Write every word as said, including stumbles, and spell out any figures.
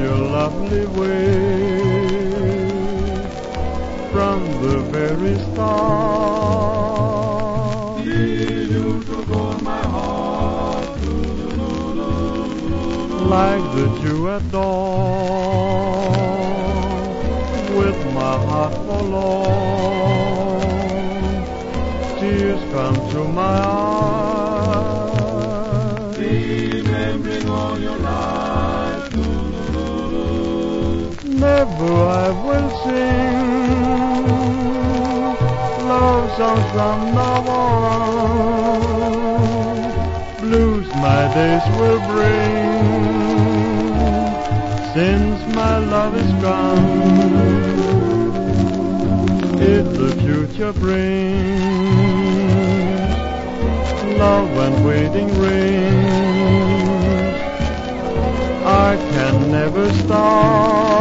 your lovely way from the very start. You took on my heart, like the dew at dawn, with my heart forlorn, tears come to my eyes, remembering all your life. Never I will sing love songs from now on. Blues my days will bring, since my love is gone. If the future brings love and waiting rings, I can never stop.